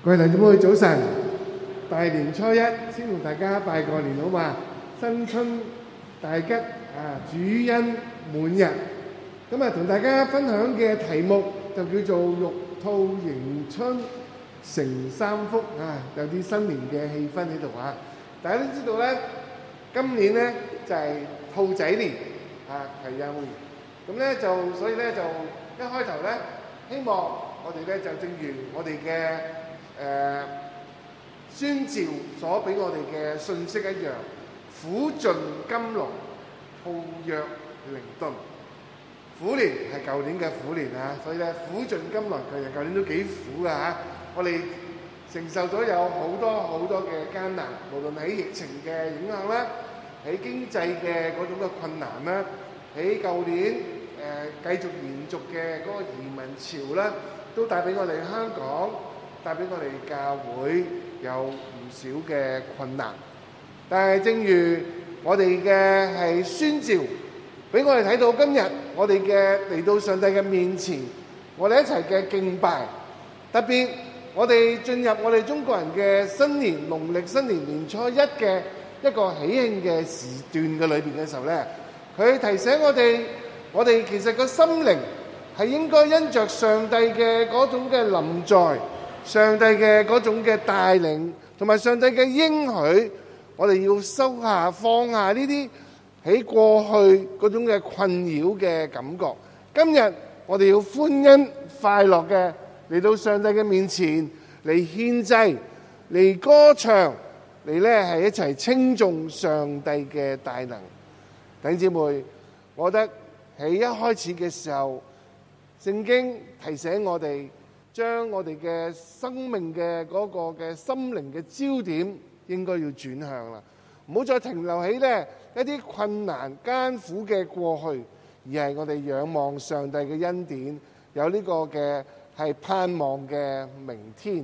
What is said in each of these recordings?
各位弟兄姊妹早晨，大年初一先同大家拜個年好嘛？新春大吉啊，主恩滿日。今日同大家分享嘅題目就叫做玉兔迎春承三福啊，有啲新年嘅氣氛喺度啊！大家都知道咧，今年咧就係兔仔年啊，係幼年。咁咧所以咧就一開頭咧，希望我哋咧就正如我哋嘅宣召所俾我哋嘅信息一樣，苦盡甘來，兔躍靈頓。虎年係舊年嘅虎年啊，所以咧苦盡甘來，其實舊年都幾苦㗎嚇。我哋承受咗有好多嘅艱難，無論喺疫情嘅影響啦，喺經濟嘅嗰種嘅困難啦，喺舊年繼續延續嘅嗰個移民潮啦，都帶俾我哋香港，帶俾我哋教會有唔少嘅困難。但係正如我哋嘅係宣召，俾我哋睇到今日我哋嘅嚟到上帝嘅面前，我哋一齊嘅敬拜，特別我哋進入我哋中國人嘅新年農曆新年年初一嘅一個喜慶嘅時段嘅裏邊嘅時候咧，佢提醒我哋其實個心靈係應該因着上帝嘅嗰種嘅臨在，上帝嘅嗰種嘅帶領，同埋上帝嘅應許，我哋要收下放下呢啲喺過去嗰種嘅困擾嘅感覺。今日我哋要歡欣快樂嘅嚟到上帝嘅面前嚟獻祭，嚟歌唱，嚟咧係一齊稱頌上帝嘅大能。弟兄姊妹，我覺得喺一開始嘅時候，聖經提醒我哋將我哋嘅生命嘅嗰個嘅心靈嘅焦點應該要轉向啦，唔好再停留喺呢一啲困難艱苦嘅過去，而係我哋仰望上帝嘅恩典，有呢個嘅係盼望嘅明天。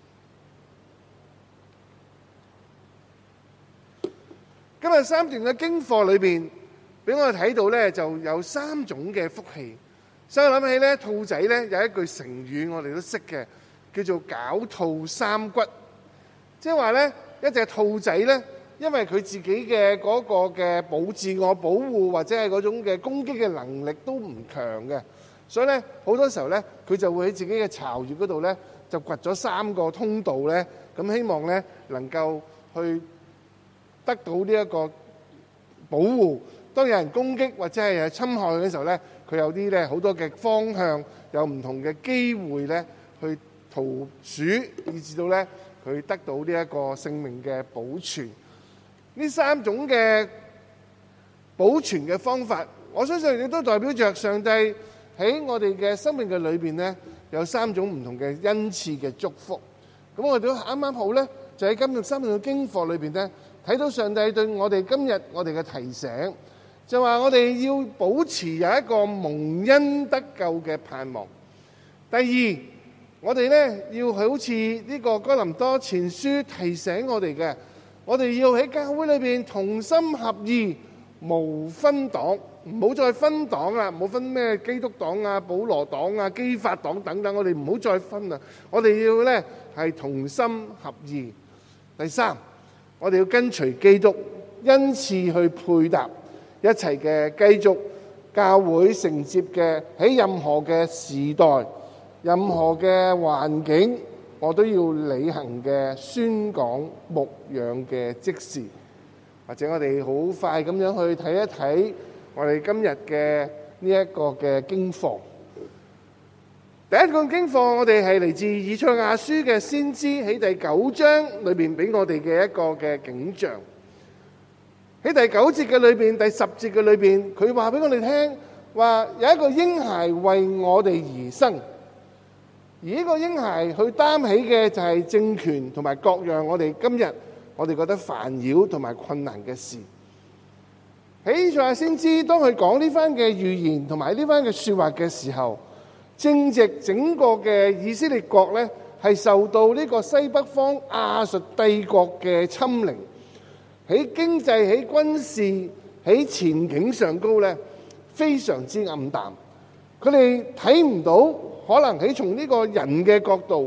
今日三段嘅經課裏邊，俾我哋睇到咧，就有三種嘅福氣。所以我諗起咧，兔仔咧有一句成語我哋都識嘅，叫做狡兔三骨。即係話咧，一隻兔仔咧，因為佢自己嘅嗰個嘅自我保護或者係嗰種嘅攻擊嘅能力都唔強嘅，所以咧好多時候咧，佢就會喺自己嘅巢穴嗰度咧，就掘咗3個通道咧，咁希望咧能夠去得到呢一個保護。當有人攻擊或者係侵害嘅時候咧，佢有啲咧好多嘅方向，有唔同嘅機會咧去逃鼠，以至到咧佢得到呢一個性命嘅保存。呢3種嘅保存嘅方法，我相信亦都代表着上帝喺我哋嘅生命嘅裏邊咧，有3種唔同嘅恩賜嘅祝福。咁我哋都啱啱好咧，就喺今日3段嘅經課裏邊咧，睇到上帝對我哋今日我哋嘅提醒，就話我哋要保持有一個蒙恩得救嘅盼望。第二，我哋咧要好似呢個哥林多前書提醒我哋嘅，我哋要喺教會裏邊同心合意，無分黨，唔好再分黨啦，唔好分咩基督黨啊、保羅黨啊、基法黨等等，我哋唔好再分啦。我哋要咧係同心合意。第三，我哋要跟隨基督恩賜去配搭，一齊嘅繼續教會承接嘅喺任何嘅時代、任何嘅環境，我都要履行嘅宣講牧養嘅職事。或者我哋好快咁樣去睇一睇我哋今日嘅呢一個嘅經課。第一個經課我哋係嚟自以賽亞書嘅先知，喺第9章裏邊俾我哋嘅一個嘅景象。喺第9節嘅裏邊，第10節嘅裏邊，佢話俾我哋聽，話有一個嬰孩為我哋而生，而呢個嬰孩佢擔起嘅就係政權同埋各樣我哋今日我哋覺得煩擾同埋困難嘅事。喺以賽亞先知當佢講呢番嘅預言同埋呢番嘅說話嘅時候，正值整個嘅以色列國咧係受到呢個西北方亞述帝國嘅侵凌。喺經濟、喺軍事、喺前景上高咧，非常之暗淡。佢哋睇唔到，可能喺從呢個人嘅角度，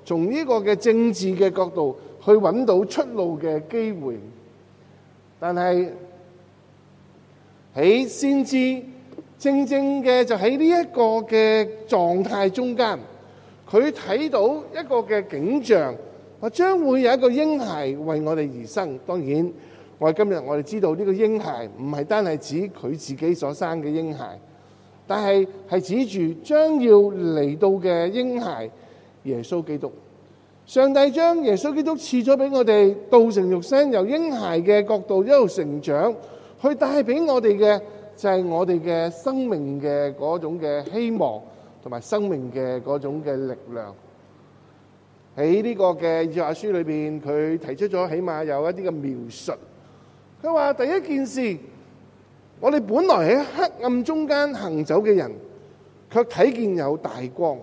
從呢個嘅政治嘅角度去揾到出路嘅機會。但係喺先知正正嘅就喺呢一個嘅狀態中間，佢睇到一個嘅景象，話將會有一個嬰孩為我哋而生。當然，今日我哋知道呢個嬰孩唔係單係指佢自己所生嘅嬰孩，但係指住將要嚟到嘅嬰孩耶穌基督。上帝將耶穌基督賜咗俾我哋，道成肉身，由嬰孩嘅角度一路成長，去帶俾我哋嘅就係我哋嘅生命嘅嗰種嘅希望，同埋生命嘅嗰種嘅力量。喺呢個嘅以賽亞書裏邊，佢提出咗起碼有一啲嘅描述。佢話第一件事，我哋本來喺黑暗中間行走嘅人，卻睇見有大光。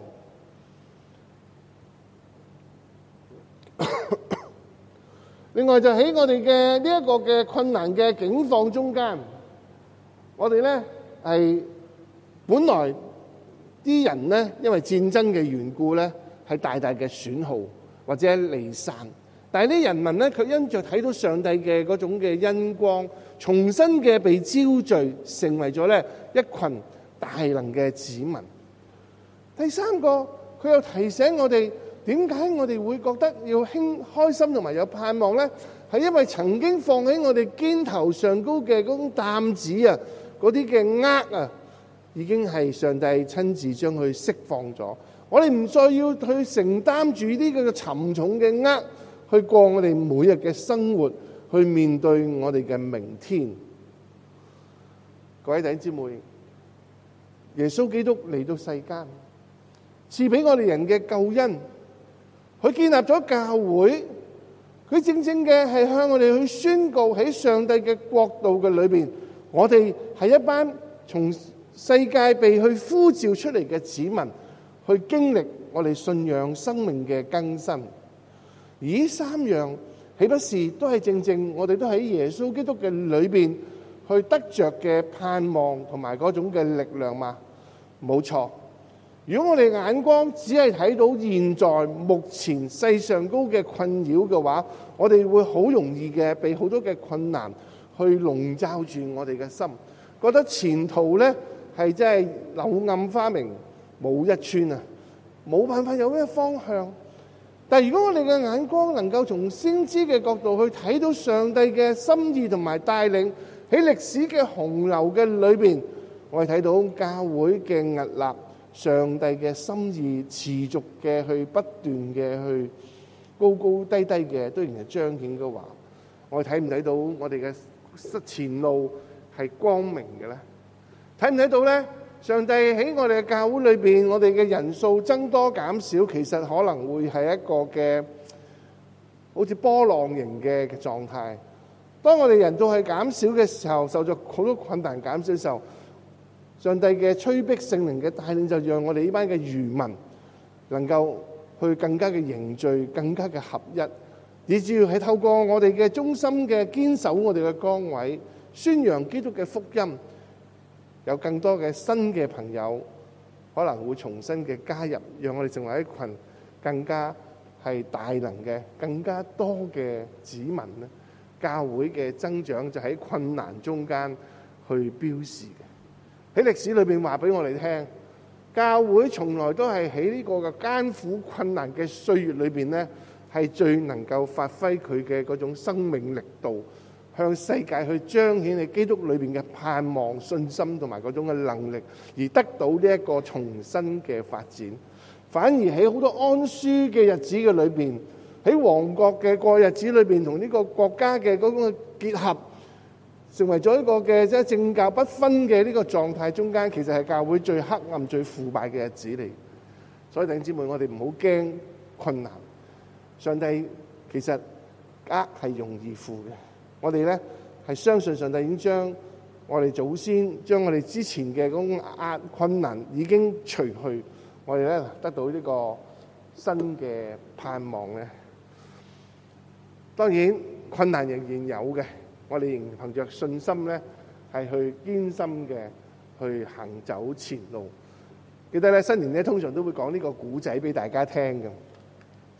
另外就喺我哋嘅呢一個嘅困難嘅境況中間，我哋呢係本來啲人呢，因為戰爭嘅緣故呢，係大大嘅損耗或者離散，但係啲人民呢，卻因着睇到上帝嘅嗰種嘅恩光，重新嘅被招聚，成為咗呢一群大能嘅子民。第三個，佢又提醒我哋，點解我哋會覺得要開心同埋有盼望呢？係因為曾經放喺我哋肩頭上高嘅嗰種擔子啊，嗰啲嘅軛啊，已經係上帝親自將佢釋放咗。我哋唔再要去承擔住呢個沉重嘅軛，去過我哋每日嘅生活，去面對我哋嘅明天。各位弟兄姊妹，耶穌基督嚟到世間，賜俾我哋人嘅救恩。佢建立咗教會，佢正正嘅係向我哋去宣告喺上帝嘅國度嘅裏邊，我哋係一班從世界被去呼召出嚟嘅子民，去經歷我哋信仰生命嘅更新。而呢三樣豈不是都係正正我哋都喺耶穌基督嘅裏邊去得着嘅盼望同埋嗰種嘅力量嗎？冇錯。如果我哋眼光只係睇到現在目前世上高嘅困擾嘅話，我哋會好容易嘅被好多嘅困難去籠罩住我哋嘅心，覺得前途呢係真係柳暗花明冇一村啊，冇辦法有咩方向。但係如果我哋嘅眼光能夠從先知嘅角度去睇到上帝嘅心意同埋帶領，喺歷史嘅洪流嘅裏邊，我哋睇到教會嘅屹立，上帝嘅心意持續嘅去不斷嘅去高高低低嘅都仍然係彰顯嘅話，我哋睇唔睇到我哋嘅前路係光明嘅咧？睇唔睇到咧？上帝喺我哋嘅教會裏邊，我哋嘅人數增多減少，其實可能會係一個嘅好似波浪形嘅狀態。當我哋人數係減少嘅時候，受咗好多困難減少嘅時候，上帝嘅催逼聖靈嘅帶領，就讓我哋呢班嘅餘民能夠去更加嘅凝聚，更加嘅合一，以至要係透過我哋嘅忠心嘅堅守我哋嘅崗位，宣揚基督嘅福音，有更多嘅新嘅朋友可能會重新嘅加入，讓我哋成為一群更加係大能嘅、更加多嘅子民咧。教會嘅增長就喺困難中間去標示嘅。喺歷史裏邊話俾我哋聽，教會從來都係喺呢個嘅艱苦困難嘅歲月裏邊呢，係最能夠發揮佢嘅嗰種生命力度，向世界去彰顯喺基督裏邊嘅盼望、信心同埋嗰種嘅能力，而得到呢一個重新嘅發展。反而喺好多安舒嘅日子嘅裏邊，喺王國嘅過日子裏邊，同呢個國家嘅嗰種結合，成為咗一個嘅即係政教不分嘅呢個狀態中間，其實係教會最黑暗、最腐敗嘅日子嚟。所以弟兄姊妹，我哋唔好驚困難。上帝其實軛係容易負嘅。我哋咧係相信上帝已經將我哋祖先將我哋之前嘅嗰種困難已經除去，我哋咧得到呢個新嘅盼望咧。當然困難仍然有嘅。我哋仍然憑着信心咧，係去堅心嘅去行走前路。記得咧，新年咧通常都會講呢個古仔俾大家聽嘅。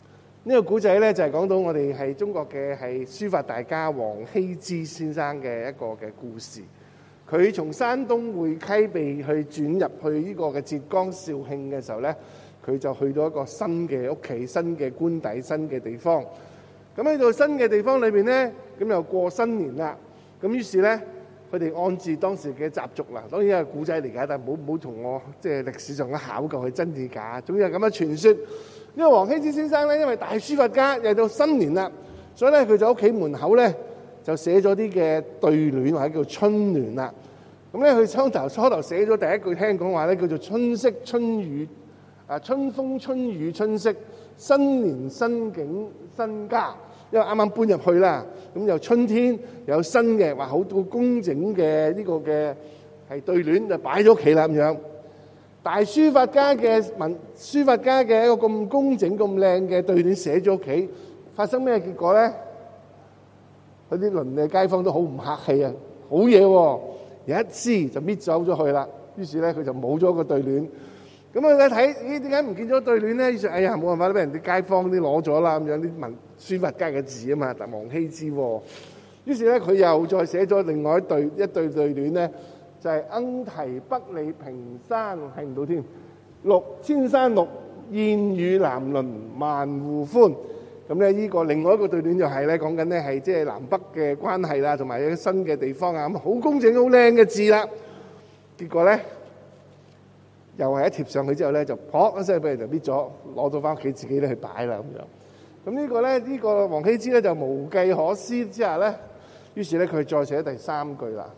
呢個古仔咧就係講到我哋係中國嘅係書法大家王羲之先生嘅一個嘅故事。佢從山東會稽被去轉入去呢個嘅浙江紹興嘅時候咧，佢就去到一個新嘅屋企、新嘅官邸、新嘅地方。咁喺度新嘅地方裏邊咧，咁又過新年啦。咁於是咧，佢哋按照當時嘅習俗啦，當然係古仔嚟㗎，但係唔好同我即係歷史上嘅考究係真定假。總之係咁嘅傳說。呢個王羲之先生咧，因為大書法家，又到新年啦，所以咧佢就屋企門口咧就寫咗啲嘅對聯或者叫春聯啦。咁咧佢初頭寫咗第一句，聽講話咧叫做春色春雨啊，春風春雨春色，新年新景新家。因為啱啱搬入去啦，咁又春天有新嘅話好多工整嘅呢個嘅係對聯就擺咗屋企啦咁樣。大書法家嘅書法家嘅一個咁工整咁靚嘅對聯寫咗屋企，發生咩結果咧？佢啲鄰里街坊都好唔客氣啊！好嘢喎，有一撕就搣走咗去啦。於是咧佢就冇咗個對聯。咁佢一睇，咦，點解唔見咗對聯咧？於是哎呀，冇辦法啦，俾人啲街坊啲攞咗啦咁樣，啲書法家嘅字啊嘛，但王羲之喎。於是咧佢又再寫咗另外一對對聯咧。就係鶯啼北里平山睇唔到添，千山綠，燕語南鄰萬戶歡。咁咧呢個另外一個對聯就係咧講緊咧係即係南北嘅關係啦，同埋一個新嘅地方啊，咁好工整好靚嘅字啦。結果咧又係一貼上去之後咧就撲一聲俾人就搣咗，攞到翻屋企自己咧去擺啦咁樣。咁呢個咧呢個王羲之咧就無計可施之下咧，於是咧佢再寫第三句啦。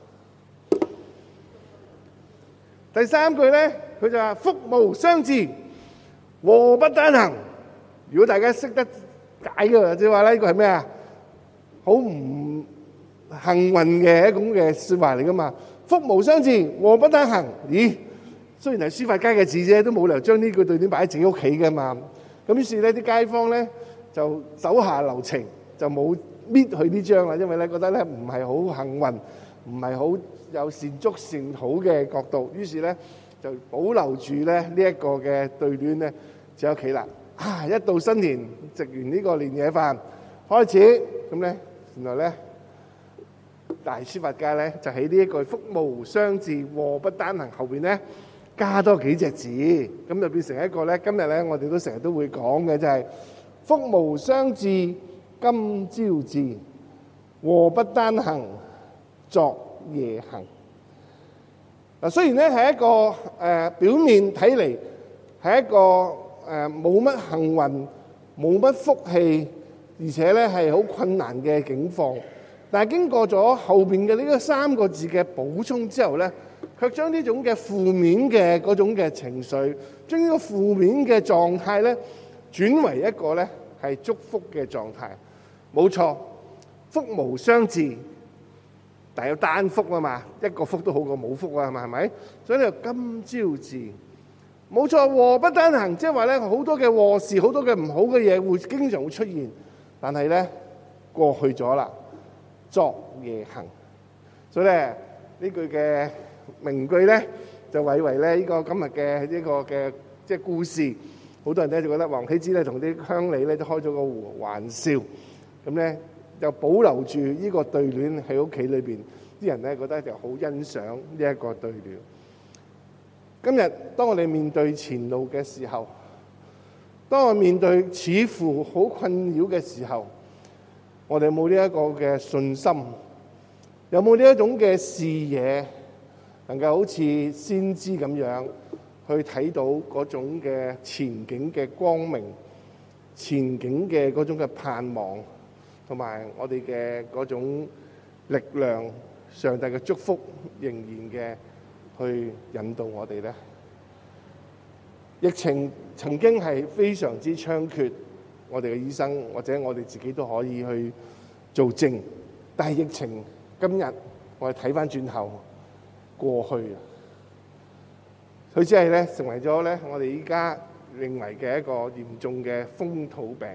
第三句咧，佢就話福無雙至，禍不單行。如果大家識得解嘅，即係話咧，呢個係咩啊？好唔幸運嘅一種嘅説話嚟噶嘛。福無雙至，禍不單行。咦？雖然係書法家嘅字啫，都冇理由將呢句對聯擺喺自己屋企噶嘛。咁於是咧，啲街坊咧就手下留情，就冇搣佢呢張啦，因為咧覺得咧唔係好幸運，唔係好有善足善好嘅角度，於是咧就保留住咧呢一個嘅對聯咧，就喺屋企啦。一到新年，食完呢個年夜飯開始，咁咧原來咧大書法家咧就喺呢一句福無雙至，禍不單行後邊咧加多幾隻字，咁就變成一個咧今日咧我哋都成日都會講嘅，就係福無雙至今朝至，禍不單行昨夜行。嗱，雖然咧係一個表面睇嚟係一個冇乜幸運、冇乜福氣，而且咧係好困難嘅境況，但係經過咗後邊嘅呢個三個字嘅補充之後咧，卻將呢種嘅負面嘅嗰種嘅情緒，將呢個負面嘅狀態咧轉為一個咧係祝福嘅狀態。冇錯，福無雙至。但係有單福啊嘛，一個福都好過冇福啊，係咪？所以呢個今朝至，冇錯，禍不單行，即係話咧好多嘅禍事，好多嘅唔好嘅嘢會經常會出現，但係咧過去咗啦，昨夜行。所以咧呢句嘅名句咧就謂為咧呢個今日嘅呢個嘅即係故事，好多人咧就覺得王羲之咧同啲鄉里咧都開咗個玩笑，咁咧。就保留住呢個對聯喺屋企裏邊，啲人咧覺得就好欣賞呢一個對聯。今日當我哋面對前路嘅時候，當我面對似乎好困擾嘅時候，我哋有冇呢一個嘅信心？有冇呢一種嘅視野，能夠好似先知咁樣去睇到嗰種嘅前景嘅光明、前景嘅嗰種嘅盼望？同埋我哋嘅嗰種力量，上帝嘅祝福仍然嘅去引導我哋咧。疫情曾經係非常之猖獗，我哋嘅醫生或者我哋自己都可以去做證，但係疫情今日我哋睇翻轉頭過去啊，佢只係咧成為咗咧我哋依家認為嘅一個嚴重嘅風土病。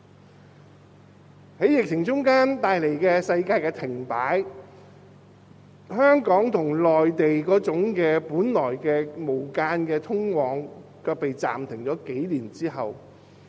喺疫情中間帶嚟嘅世界嘅停擺，香港同內地嗰種嘅本來嘅無間嘅通往，卻被暫停咗幾年之後，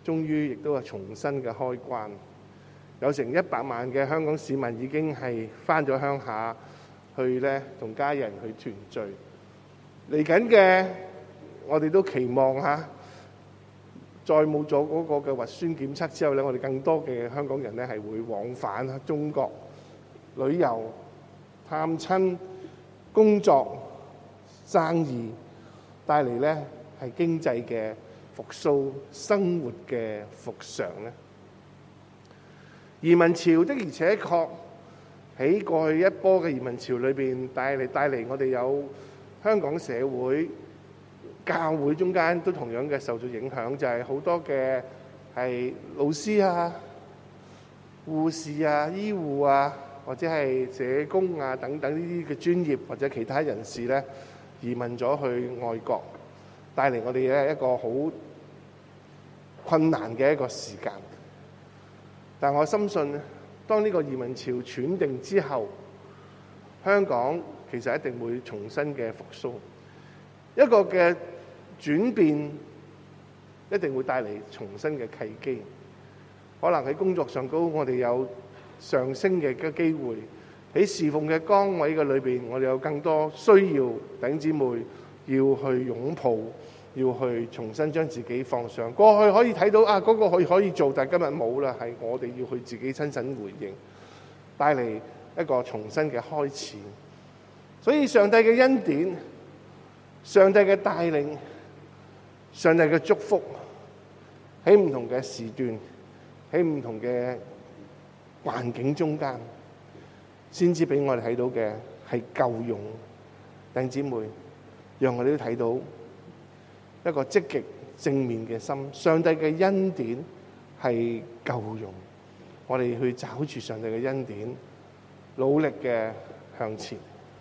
終於亦都係重新嘅開關。有成100萬嘅香港市民已經係返咗鄉下去咧，同家人去團聚。嚟緊嘅我哋都期望再冇咗嗰個嘅核酸檢測之後咧，我哋更多嘅香港人咧係會往返中國旅遊、探親、工作、生意，帶嚟咧係經濟嘅復甦、生活嘅復常咧。移民潮的而且確喺過去一波嘅移民潮裏邊帶嚟我哋有香港社會、教會中間都同樣嘅受到影響，就係好多嘅係老師啊、護士啊、醫護啊，或者係社工啊等等呢啲嘅專業或者其他人士咧，移民咗去外國，帶嚟我哋咧一個好困難嘅一個時間。但我深信，當呢個移民潮喘定之後，香港其實一定會重新嘅復甦，一個嘅轉變一定會帶嚟重新嘅契機。可能喺工作上高，我哋有上升嘅機會；喺侍奉嘅崗位嘅裏邊，我哋有更多需要弟兄姊妹要去擁抱。要去重新將自己放上。過去可以睇到嗰個可以做，但係今日冇啦，係我哋要去自己親身回應，帶嚟一個重新嘅開始。所以上帝嘅恩典、上帝嘅帶領、上帝嘅祝福，喺唔同嘅時段、喺唔同嘅環境中間，先至俾我哋睇到嘅係夠用。弟兄姊妹，讓我哋都睇到一個積極正面嘅心，上帝嘅恩典係夠用，我哋去找住上帝嘅恩典，努力嘅向前。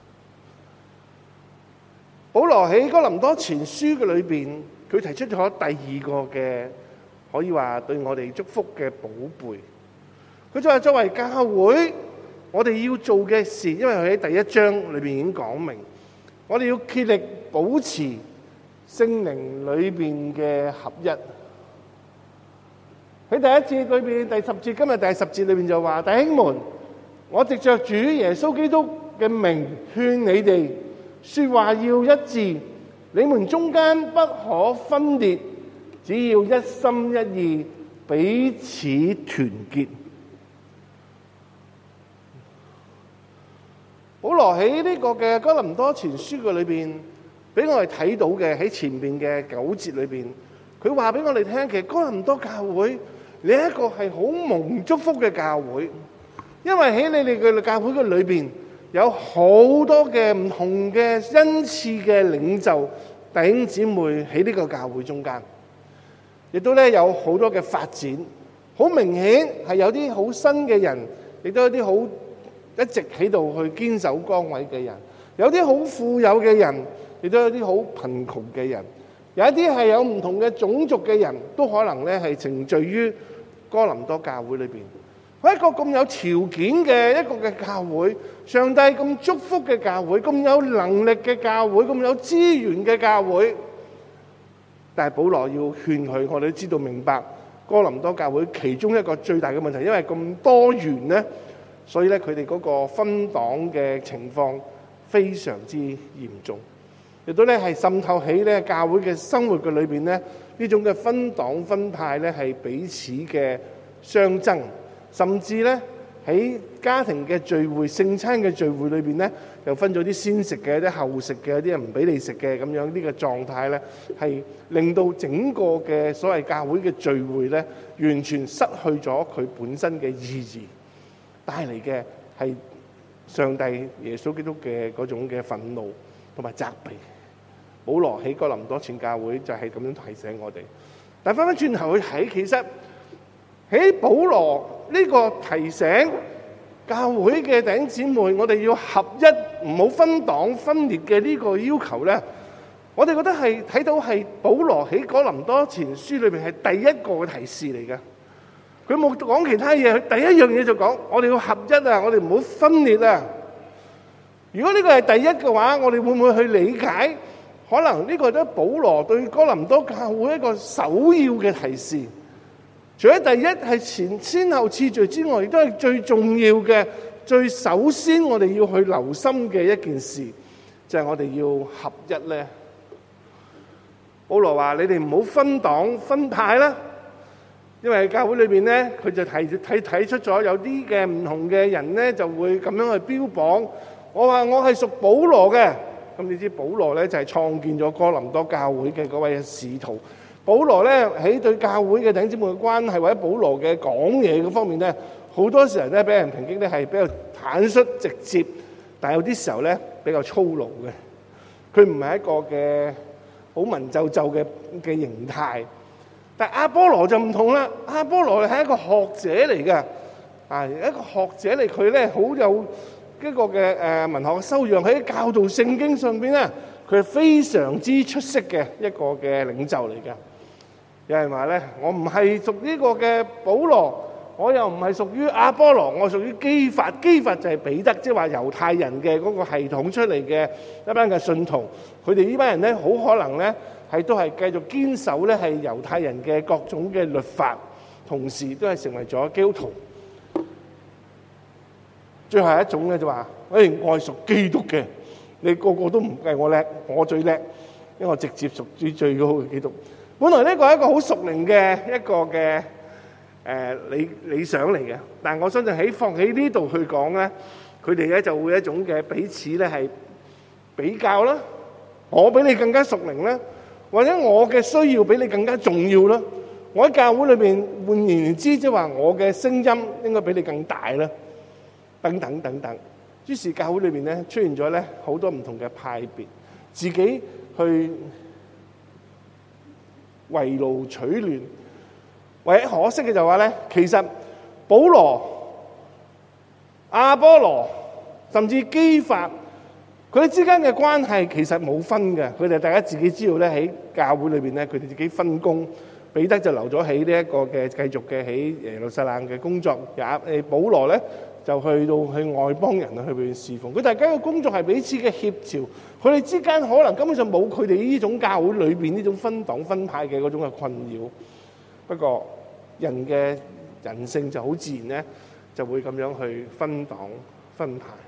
保羅喺哥林多前書嘅裏邊，佢提出咗第二個嘅可以話對我哋祝福嘅寶貝。佢就話作為教會，我哋要做嘅事，因為佢喺第一章裏邊已經講明，我哋要竭力保持聖靈裏邊嘅合一。喺第一節裏邊，第10節，今日第10節裏邊就話：弟兄們，我藉着主耶穌基督嘅名勸你哋，說話要一致，你們中間不可分裂，只要一心一意，彼此團結。保羅喺呢個嘅哥林多前書嘅裏邊，俾我哋睇到嘅喺前面嘅9節裏邊，佢話俾我哋聽，其實哥林多教會你一個係好蒙祝福嘅教會，因為喺你哋嘅教會嘅裏邊有好多嘅唔同嘅恩賜嘅領袖弟兄姊妹喺呢個教會中間，亦都咧有好多嘅發展。好明顯係有啲好新嘅人，亦都有啲好一直喺度去堅守崗位嘅人，有啲好富有嘅人，亦都有啲好貧窮嘅人，有一啲係有唔同嘅種族嘅人，都可能咧係程序於哥林多教會裏邊。一個咁有條件嘅一個嘅教會，上帝咁祝福嘅教會，咁有能力嘅教會，咁有資源嘅教會，但係保羅要勸佢，我哋都知道明白哥林多教會其中一個最大嘅問題，因為咁多元咧，所以咧佢哋嗰個分黨嘅情況非常之嚴重，亦都咧係滲透喺咧教會嘅生活嘅裏邊咧，呢種嘅分黨分派咧係彼此嘅相爭。甚至咧喺家庭嘅聚會、聖餐嘅聚會裏邊咧，又分咗啲先食嘅、啲後食嘅、啲人唔俾你食嘅咁樣，呢個狀態咧係令到整個嘅所謂教會嘅聚會咧，完全失去咗佢本身嘅意義，帶嚟嘅係上帝耶穌基督嘅嗰種嘅憤怒同埋責備。保羅喺哥林多前教會就係咁樣提醒我哋。但係翻返轉頭去睇，其實喺保羅呢個提醒教會嘅弟兄姊妹，我哋要合一，唔好分黨分裂嘅呢個要求咧，我哋覺得係睇到係保羅喺哥林多前書裏邊係第一個嘅提示嚟嘅。佢冇講其他嘢，佢第一樣嘢就講我哋要合一啊，我哋唔好分裂啊。如果呢個係第一嘅話，我哋會唔會去理解？可能呢個都係保羅對哥林多教會一個首要嘅提示。 除咗第一係先後次序之外，亦都係最重要嘅、最首先我哋要去留心嘅一件事，就係我哋要合一咧。保羅話：你哋唔好分黨分派啦，因為教會裏邊咧，佢就睇出咗有啲嘅唔同嘅人咧，就會咁樣去標榜。我話我係屬保羅嘅，咁你知保羅咧就係創建咗哥林多教會嘅嗰位使徒。保羅咧喺對教會嘅弟兄姊妹嘅關係，或者保羅嘅講嘢嗰方面咧，好多時候咧俾人抨擊咧係比較坦率直接，但係有啲時候咧比較粗魯嘅。佢唔係一個嘅好文縐縐嘅形態。但係阿波羅就唔同啦，阿波羅係一個學者嚟嘅，一個學者嚟，佢咧好有一個嘅文學修養，喺教導聖經上邊咧，佢係非常之出色嘅一個嘅領袖嚟嘅。有人話咧，我唔係屬呢個嘅保羅，我又唔係屬於阿波羅，我屬於基法。基法就係彼得，即係話猶太人嘅嗰個系統出嚟嘅一班嘅信徒。佢哋呢班人咧，好可能咧都係繼續堅守咧係猶太人嘅各種嘅律法，同時都係成為咗基督徒。最後一種咧就話：我係屬基督嘅，你個個都唔計我叻，我最叻，因為我直接屬於最高嘅基督。本來呢個係一個好屬靈嘅一個嘅理想嚟嘅，但係我相信放喺呢度去講咧，佢哋咧就會有一種嘅彼此咧係比較啦，我比你更加屬靈啦，或者我嘅需要比你更加重要啦。我喺教會裏邊換言之，即係話我嘅聲音應該比你更大啦，等等等等。於是教會裏邊咧出現咗咧好多唔同嘅派別，自己去圍爐取暖。唯一可惜嘅就話咧，其實保羅、阿波羅甚至基法，佢哋之間嘅關係其實冇分嘅。佢哋大家自己知道咧，喺教會裏邊咧，佢哋自己分工。彼得就留咗喺呢一個嘅繼續嘅喺耶路撒冷嘅工作，保羅咧就去外邦人去侍奉。佢大家嘅工作係彼此嘅協調，佢哋之間可能根本上冇佢哋呢種教會裏邊呢種分黨分派嘅嗰種嘅困擾。不過人嘅人性就好自然咧，就會咁樣去分黨分派。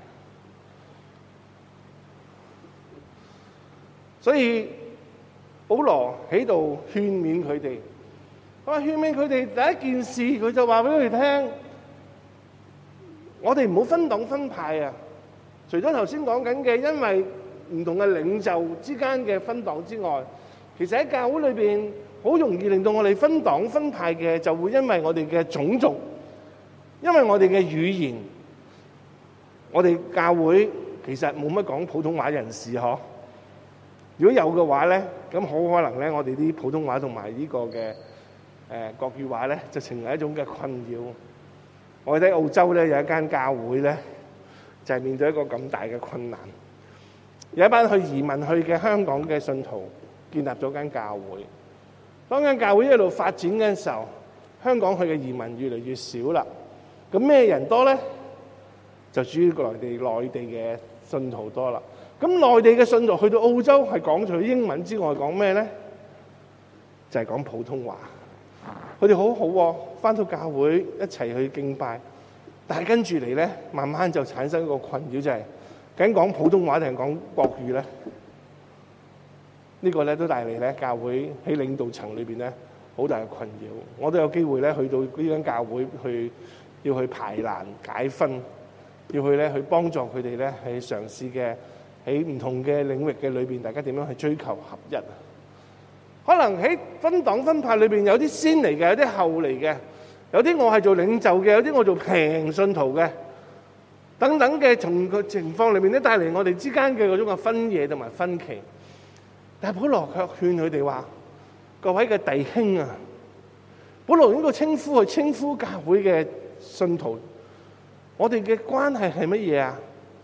所以保羅喺度勸勉佢哋，佢話勸勉佢哋第一件事，佢就話俾佢哋聽：我哋唔好分黨分派啊！除咗頭先講緊嘅，因為唔同嘅領袖之間嘅分黨之外，其實喺教會裏邊好容易令到我哋分黨分派嘅，就會因為我哋嘅種族，因為我哋嘅語言。我哋教會其實冇乜講普通話人士嗬。如果有嘅話咧，咁好可能咧，我哋啲普通話同埋呢個嘅國語話咧，就成為一種嘅困擾。我哋喺澳洲咧有一間教會咧，就係面對一個咁大嘅困難。有一班去移民去嘅香港嘅信徒建立咗間教會。當間教會一路發展嘅時候，香港去嘅移民越嚟越少啦。咁咩人多咧？就主要內地嘅信徒多啦。咁內地嘅信徒去到澳洲係講除英文之外講咩咧？就係講普通話。佢哋好好喎，返到教會一齊去敬拜。但係跟住嚟咧，慢慢就產生一個困擾，就係究竟講普通話定係講國語咧？呢個咧都帶嚟咧教會喺領導層裏邊咧好大嘅困擾。我都有機會咧去到呢間教會要去排難解紛，要去幫助佢哋咧係嘗試嘅喺唔同嘅領域嘅裏邊，大家點樣去追求合一。可能喺分黨分派裏邊有啲先嚟嘅，有啲後嚟嘅，有啲我係做領袖嘅，有啲我做平信徒嘅，等等嘅從個情況裏面咧帶嚟我哋之間嘅嗰種嘅分野同埋分歧。但係保羅卻勸佢哋話：各位嘅弟兄啊，保羅呢個稱呼係稱呼教會嘅信徒，我哋嘅關係係乜嘢啊？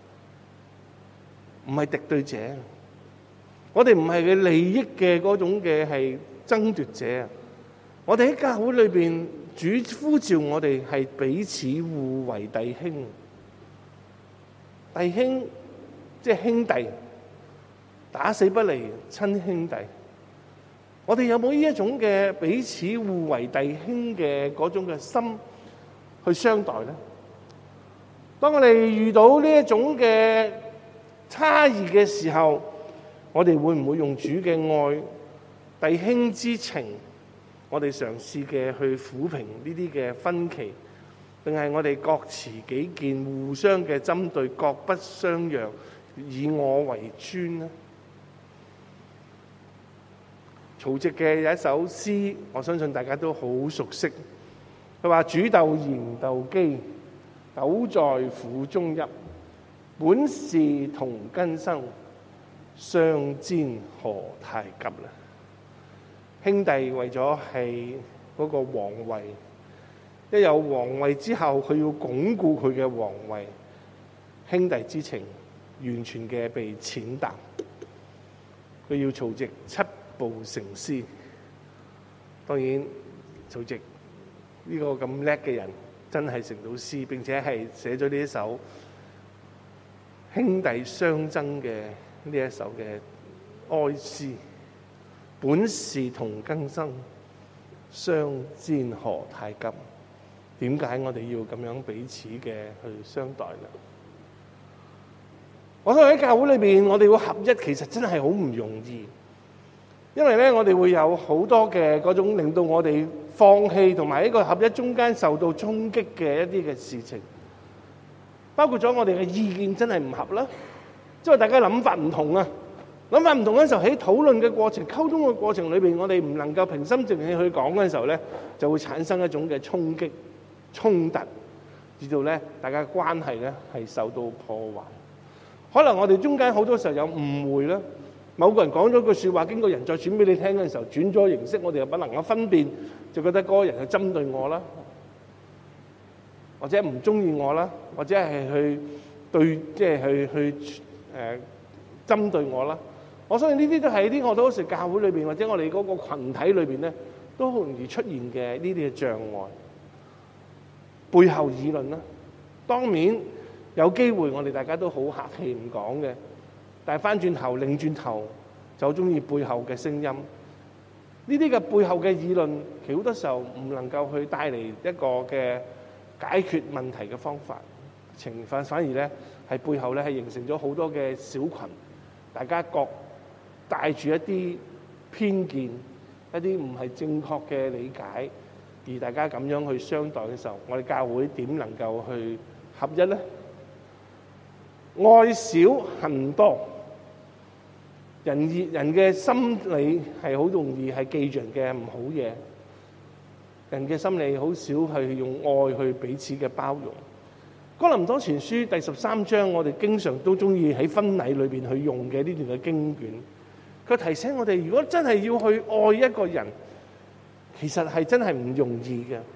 唔係敵對者，我哋唔係嘅利益嘅嗰種嘅係爭奪者。我哋喺教會裏邊，主呼召我哋係彼此互為弟兄。弟兄即係兄弟，打死不離親兄弟。 我哋有冇呢一種嘅彼此互為弟兄嘅嗰種嘅心去相待呢？當我哋遇到呢一種嘅差異嘅時候，我哋會唔會用主嘅愛、弟兄之情，我哋嘗試嘅去撫平呢啲嘅分歧，定係我哋各持己見，互相嘅針對，各不相讓，以我為尊呢？曹植嘅有一首詩，我相信大家都好熟悉。佢話：煮豆燃豆萁，斗在釜中泣。本是同根生，相煎何太急啦！兄弟為咗係嗰個皇位，一有皇位之後，佢要鞏固佢嘅皇位，兄弟之情完全嘅被踐踏。佢要曹植七步成詩。當然，曹植呢個咁叻嘅人，真係成到詩，並且係寫咗呢一首兄弟相爭嘅呢一首嘅哀詩。本是同根生，相煎何太急。點解我哋要咁樣彼此嘅去相待呢？我覺得喺教會裏邊，我哋會合一，其實真係好唔容易。因為咧，我哋會有好多嘅嗰種令到我哋放棄同埋喺個合一中間受到衝擊嘅一啲嘅事情，包括咗我哋嘅意見真係唔合啦，即係大家諗法唔同啊。諗法唔同嘅時候，喺討論嘅過程、溝通嘅過程裏邊，我哋唔能夠平心靜氣去講嘅時候咧，就會產生一種嘅衝擊、衝突，至到咧大家關係咧係受到破壞。可能我哋中間好多時候有誤會啦。某個人講咗句説話，經過人再轉俾你聽嘅時候，轉咗形式，我哋又不能夠分辨，就覺得嗰個人係針對我啦，或者唔中意我啦，或者係去對，即係去針對我啦。我相信呢啲都係啲我當時教會裏邊或者我哋嗰個羣體裏邊咧，都好容易出現嘅呢啲嘅障礙。背後議論啦，當面有機會我哋大家都好客氣唔講嘅。但係翻轉頭，擰轉頭就好中意背後嘅聲音。呢啲嘅背後嘅議論，其實好多時候唔能夠去帶嚟一個嘅解決問題嘅方法。反而咧係背後咧係形成咗好多嘅小群，大家各帶住一啲偏見、一啲唔係正確嘅理解，而大家咁樣去相待嘅時候，我哋教會點能夠去合一呢？愛少恨多。人嘅心理係好容易係記住人嘅唔好嘢，人嘅心理好少係用愛去彼此嘅包容。哥林多前書第13章，我哋經常都中意喺婚禮裏邊去用嘅呢段嘅經卷，佢提醒我哋，如果真係要去愛一個人，其實係真係唔容易嘅。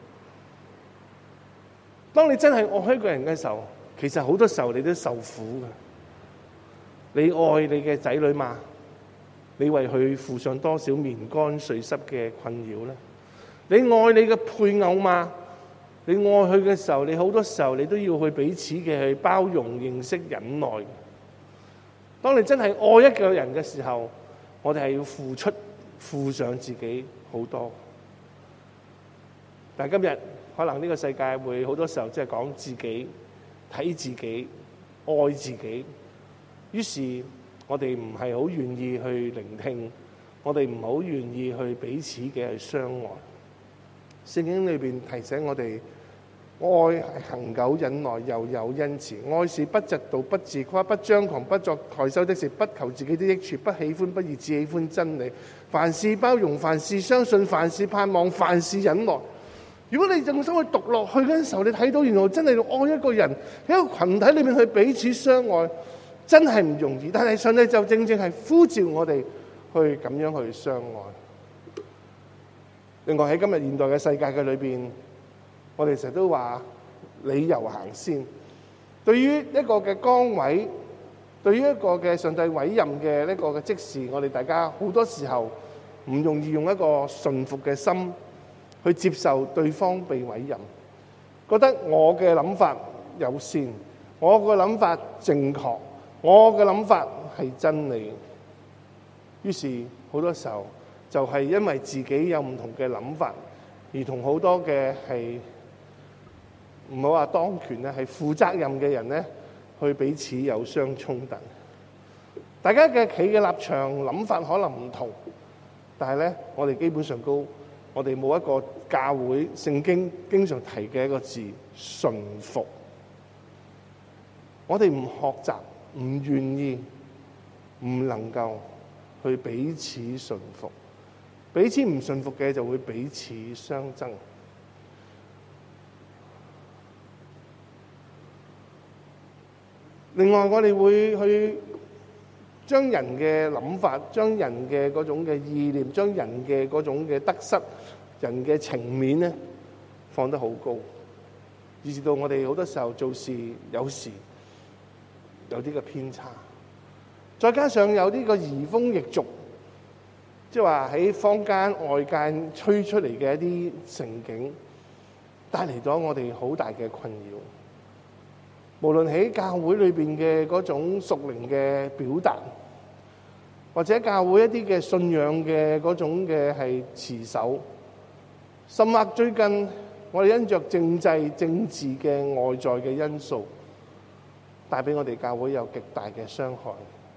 當你真係愛一個人嘅時候，其實好多時候你都受苦嘅。你愛你嘅仔女嘛？你為佢付上多少棉乾絮濕嘅困擾呢？你愛你嘅配偶嘛？你愛佢嘅時候，你好多時候你都要去彼此嘅去包容、認識、忍耐。當你真係愛一個人嘅時候，我哋係要付上自己好多。但係今日可能呢個世界會好多時候即係講自己、睇自己、愛自己，於是我哋唔係好願意去聆聽，我哋唔好願意去彼此嘅去相愛。聖經裏邊提醒我哋，愛係恆久忍耐，又有恩慈。愛是不嫉妒、不自誇、不張狂、不作害羞的事，不求自己的益處，不喜歡不義，只喜歡真理。凡事包容，凡事相信，凡事盼望，凡事忍耐。如果你用心去讀落去嗰陣時候，你睇到原來真係愛一個人喺一個群體裏面去彼此相愛，真係唔容易。但係上帝就正正係呼召我哋去咁樣去相愛。另外喺今日現代嘅世界嘅裏邊，我哋成日都話理由行先。對於一個嘅崗位，對於一個嘅上帝委任嘅呢個嘅職事，我哋大家好多時候唔容易用一個順服嘅心去接受對方被委任，覺得我嘅諗法有先，我嘅諗法正確，我嘅諗法係真理。於是好多時候就係因為自己有唔同嘅諗法，而同好多嘅係唔好話當權咧，係負責任嘅人咧，去彼此有相衝突。大家嘅企嘅立場諗法可能唔同，但係咧，我哋基本上我哋冇一個教會聖經經常提嘅一個字順服。我哋唔學習，唔願意，唔能夠去彼此順服。彼此唔順服嘅就會彼此相爭。另外，我哋會去將人嘅諗法、將人嘅嗰種嘅意念、將人嘅嗰種嘅得失、人嘅情面咧放得好高，以至到我哋好多時候做事有時有啲嘅偏差，再加上有啲個移風易俗，即係話喺坊間外間吹出嚟嘅一啲情景，帶嚟咗我哋好大嘅困擾。無論喺教會裏邊嘅嗰種屬靈嘅表達，或者教會一啲嘅信仰嘅嗰種嘅係持守，甚或最近我哋因着政治嘅外在嘅因素，帶俾我哋教會有極大嘅傷害。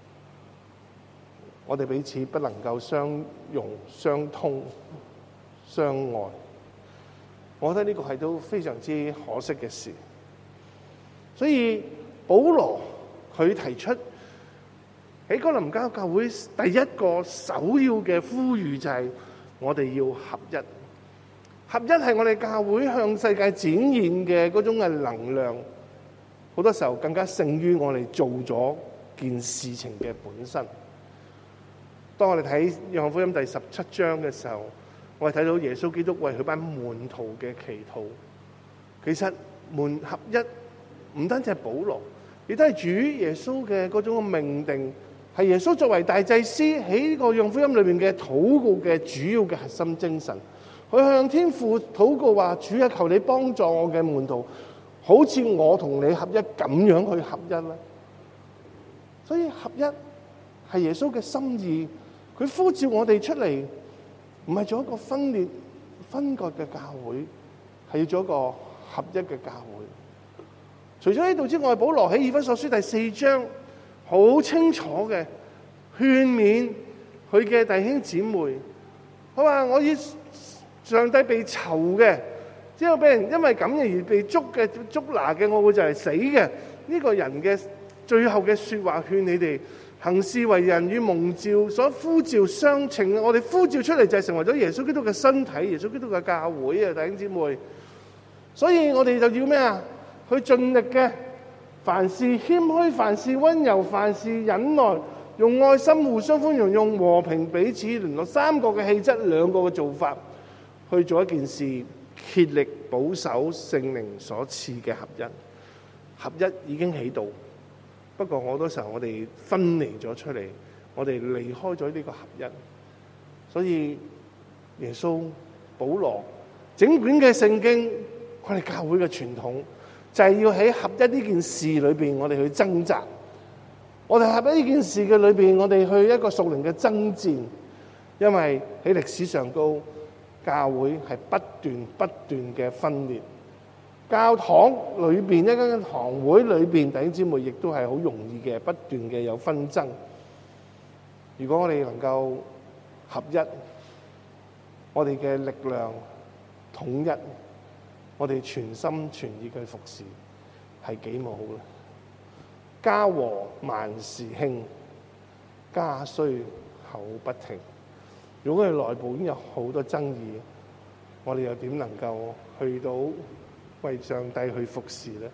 我哋彼此不能夠相容、相通、相愛，我覺得呢個係都非常之可惜嘅事。所以保羅佢提出喺哥林多教會第一個首要嘅呼籲就係我哋要合一。合一係我哋教會向世界展現嘅嗰種嘅能量，好多時候更加勝於我哋做咗件事情嘅本身。當我哋睇約翰福音第17章嘅時候，我哋睇到耶穌基督為佢班門徒嘅祈禱。其實門合一唔單止係保羅，亦都係主耶穌嘅嗰種命定，係耶穌作為大祭司喺呢個約翰福音裏邊嘅禱告嘅主要嘅核心精神。佢向天父禱告話：主啊，求你幫助我嘅門徒，好似我同你合一咁樣去合一啦。所以合一係耶穌嘅心意，佢呼召我哋出嚟，唔係做一個分裂分割嘅教會，係要做一個合一嘅教會。除咗呢度之外，保羅喺以弗所書第4章好清楚嘅勸勉佢嘅弟兄姊妹，佢話：我以上帝被囚嘅，之後俾人因為咁而被捉拿嘅，我會就係死嘅。呢個人嘅最後嘅說話，勸你哋行事為人與蒙召所呼召相稱。我哋呼召出嚟就係成為咗耶穌基督嘅身體，耶穌基督嘅教會啊，弟兄姊妹。所以我哋就要咩啊？去盡力嘅，凡事謙虛，凡事溫柔，凡事忍耐，用愛心互相寬容，用和平彼此聯絡。三個嘅氣質，兩個嘅做法，去做一件事，竭力保守聖靈所賜嘅合一。合一已經喺度，不過好多時候我哋分離咗出嚟，我哋離開咗呢個合一。所以耶穌、保羅整卷嘅聖經，我哋教會嘅傳統就係要喺合一呢件事裏邊，我哋去掙扎。我哋合一呢件事嘅裏邊，我哋去一個屬靈嘅爭戰。因為喺歷史上高，教會係不斷嘅分裂。教堂裏邊一間堂會裏邊，弟兄姊妹亦都係好容易嘅，不斷嘅有紛爭。如果我哋能夠合一，我哋嘅力量統一，我哋全心全意嘅服侍，係幾冇好咧？家和萬事興，家雖口不停。如果佢內部已經有好多爭議，我哋又點能夠去到為上帝去服侍呢？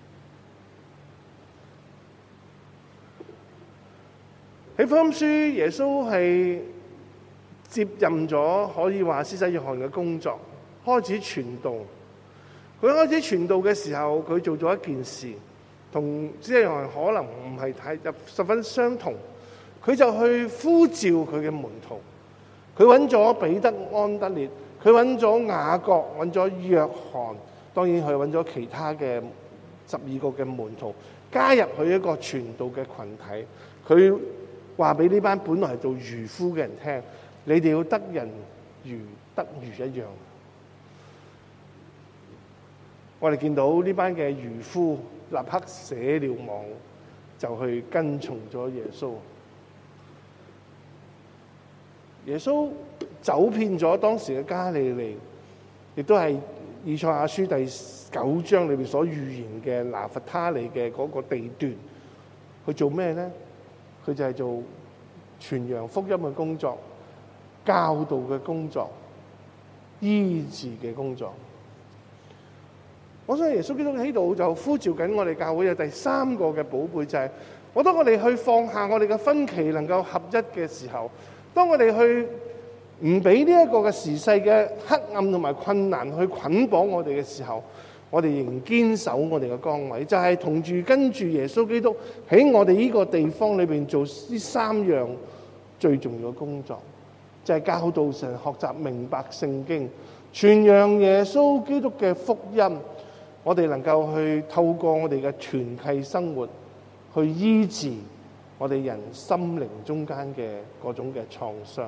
喺福音書，耶穌係接任咗可以話施洗約翰嘅工作，開始傳道。佢開始傳道嘅時候，佢做咗一件事，同施洗約翰可能唔係太十分相同。佢就去呼召佢嘅門徒，佢揾咗彼得、安德烈，佢揾咗雅各，揾咗約翰，當然佢揾咗其他嘅12個嘅門徒，加入佢一個傳道嘅群體。佢話俾呢班本來係做漁夫嘅人聽： 你哋要得人如得魚一樣。我哋見到呢班嘅漁夫立刻捨了網，就去跟從咗耶穌。耶穌走遍咗當時嘅加利利，亦都係以賽亞書第9章裏邊所預言嘅拿弗他利嘅嗰個地段，去做咩呢？佢就係做傳揚福音嘅工作、教導嘅工作、醫治嘅工作。我想耶穌基督喺度就呼召緊我哋教會有第三個嘅寶貝，就係當我哋去放下我哋嘅分歧，能夠合一嘅時候，當我哋去唔俾呢一個嘅時勢嘅黑暗同埋困難去捆綁我哋嘅時候，我哋仍然堅守我哋嘅崗位，就係同住跟住耶穌基督喺我哋呢個地方裏邊做呢三樣最重要嘅工作，就係教導神、學習明白聖經、傳揚耶穌基督嘅福音。我哋能夠去透過我哋嘅團契生活，去醫治我哋人心靈中間嘅嗰種嘅創傷。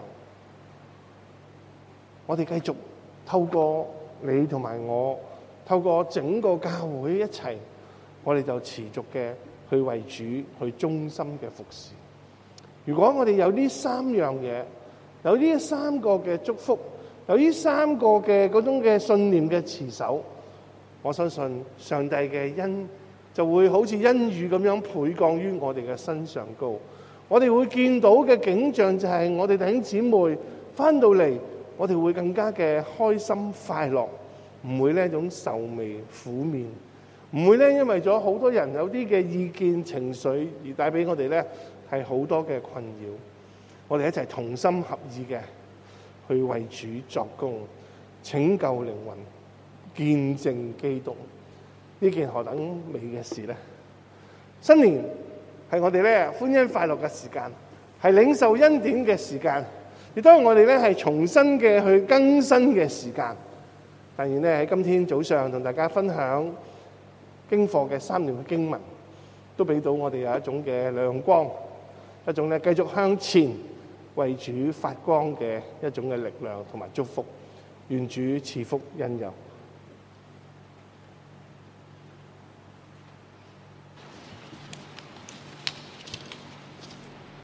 我哋繼續透過你同埋我，透過整個教會一齊，我哋就持續嘅去為主去忠心嘅服侍。如果我哋有呢三樣嘢，有呢三個嘅祝福，有呢三個嘅嗰種嘅信念嘅持守，我相信上帝嘅恩就會好似恩雨咁樣倍降於我哋嘅身上高。我哋會見到嘅景象就係我哋弟兄姊妹翻到嚟，我哋會更加嘅開心快樂，唔會呢一種愁眉苦面，唔會呢因為咗好多人有啲嘅意見情緒而帶俾我哋呢係好多嘅困擾。我哋一齊同心合意嘅去為主作工，拯救靈魂，見證基督，呢件何等美嘅事呢？新年係我哋咧歡欣快樂嘅時間，係領受恩典嘅時間，亦都係我哋咧係重新嘅去更新嘅時間。但願咧喺今天早上同大家分享經課嘅3段嘅經文，都俾到我哋有一種嘅亮光，一種咧繼續向前為主發光嘅一種嘅力量同埋祝福。願主賜福恩佑。